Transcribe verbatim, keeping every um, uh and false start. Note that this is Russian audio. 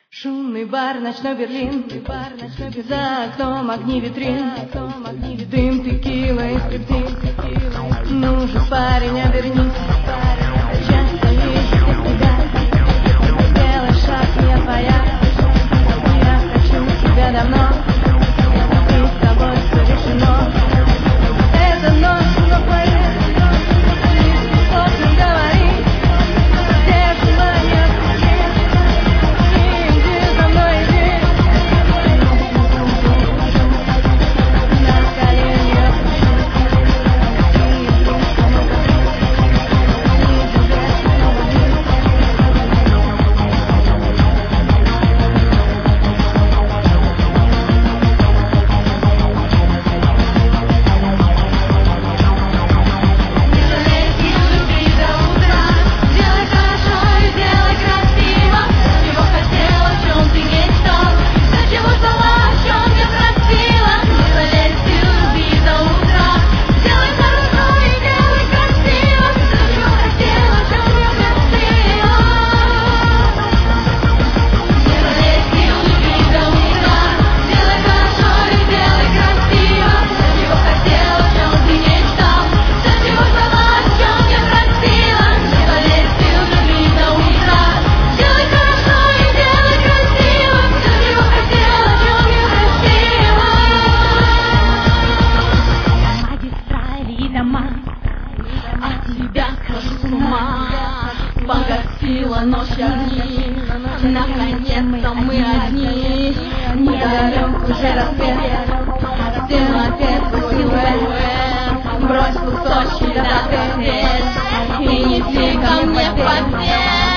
Шумный бар, ночной Берлин, за окном огни витрин, дым, текила и стриптиз. Ну же, парень, обернись, часто вижу тебя, сделай шаг, я твоя, я хочу тебя давно, и с тобой все решено. Это ночь, но поверь, слишком сложно говорить, все желания скрыть. От тебя схожу с ума, погасила ночь огни, наконец-то мы одни. Недалек уже рассвет, сделай опять свой силуэт, брось кусочки до конец и неси ко мне в постель.